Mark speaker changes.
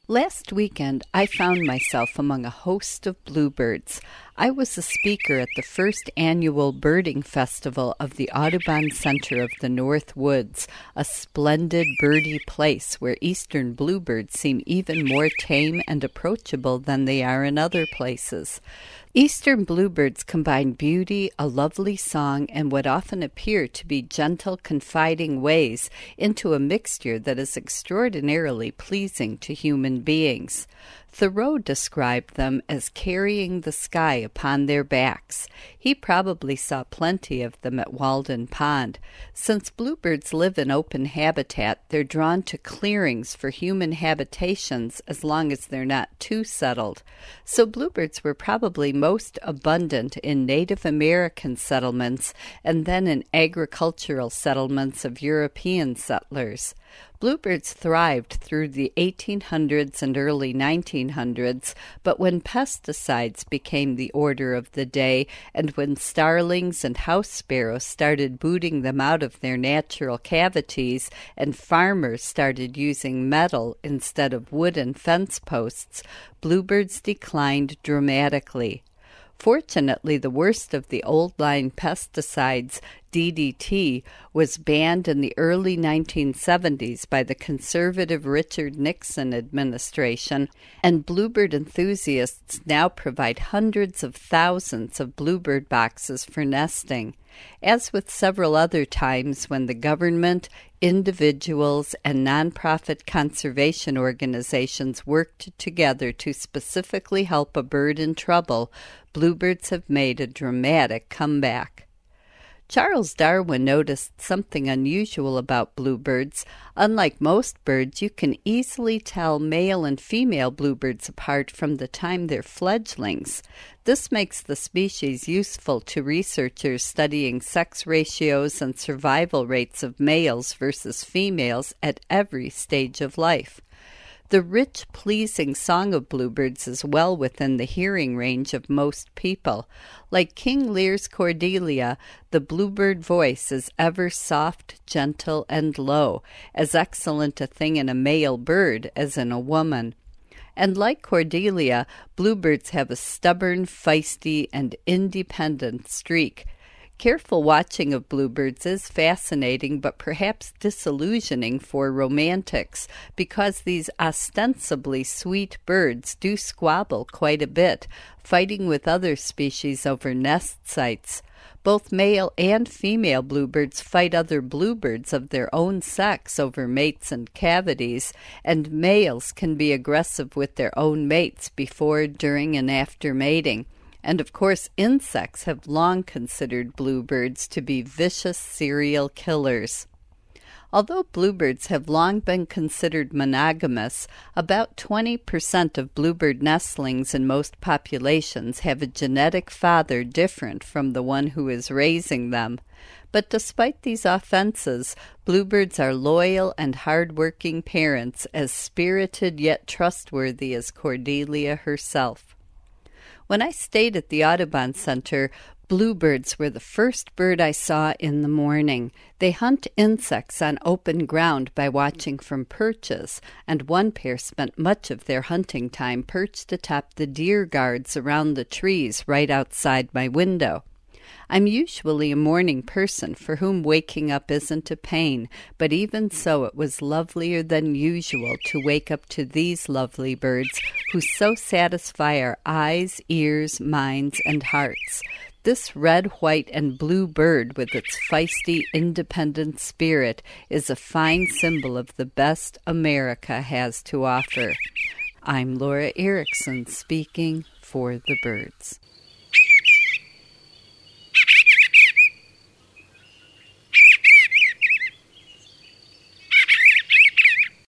Speaker 1: Last weekend, I found myself among a host of bluebirds. I was a speaker at the first annual birding festival of the Audubon Center of the North Woods, a splendid birdie place where eastern bluebirds seem even more tame and approachable than they are in other places. Eastern bluebirds combine beauty, a lovely song, and what often appear to be gentle, confiding ways into a mixture that is extraordinarily pleasing to human beings. Thoreau described them as carrying the sky upon their backs. He probably saw plenty of them at Walden Pond. Since bluebirds live in open habitat, they're drawn to clearings for human habitations as long as they're not too settled. So bluebirds were probably most abundant in Native American settlements and then in agricultural settlements of European settlers. Bluebirds thrived through the 1800s and early 1900s, but when pesticides became the order of the day and when starlings and house sparrows started booting them out of their natural cavities and farmers started using metal instead of wooden fence posts, bluebirds declined dramatically. Fortunately, the worst of the old-line pesticides, DDT, was banned in the early 1970s by the conservative Richard Nixon administration, and bluebird enthusiasts now provide hundreds of thousands of bluebird boxes for nesting. As with several other times when the government, individuals, and nonprofit conservation organizations worked together to specifically help a bird in trouble, bluebirds have made a dramatic comeback. Charles Darwin noticed something unusual about bluebirds. Unlike most birds, you can easily tell male and female bluebirds apart from the time they're fledglings. This makes the species useful to researchers studying sex ratios and survival rates of males versus females at every stage of life. The rich, pleasing song of bluebirds is well within the hearing range of most people. Like King Lear's Cordelia, the bluebird voice is ever soft, gentle, and low, as excellent a thing in a male bird as in a woman. And like Cordelia, bluebirds have a stubborn, feisty, and independent streak. Careful watching of bluebirds is fascinating but perhaps disillusioning for romantics because these ostensibly sweet birds do squabble quite a bit, fighting with other species over nest sites. Both male and female bluebirds fight other bluebirds of their own sex over mates and cavities, and males can be aggressive with their own mates before, during, and after mating. And of course, insects have long considered bluebirds to be vicious serial killers. Although bluebirds have long been considered monogamous, about 20% of bluebird nestlings in most populations have a genetic father different from the one who is raising them. But despite these offenses, bluebirds are loyal and hard-working parents, as spirited yet trustworthy as Cordelia herself. When I stayed at the Audubon Center, bluebirds were the first bird I saw in the morning. They hunt insects on open ground by watching from perches, and one pair spent much of their hunting time perched atop the deer guards around the trees right outside my window. I'm usually a morning person for whom waking up isn't a pain, but even so it was lovelier than usual to wake up to these lovely birds who so satisfy our eyes, ears, minds, and hearts. This red, white, and blue bird with its feisty, independent spirit is a fine symbol of the best America has to offer. I'm Laura Erickson speaking for the birds.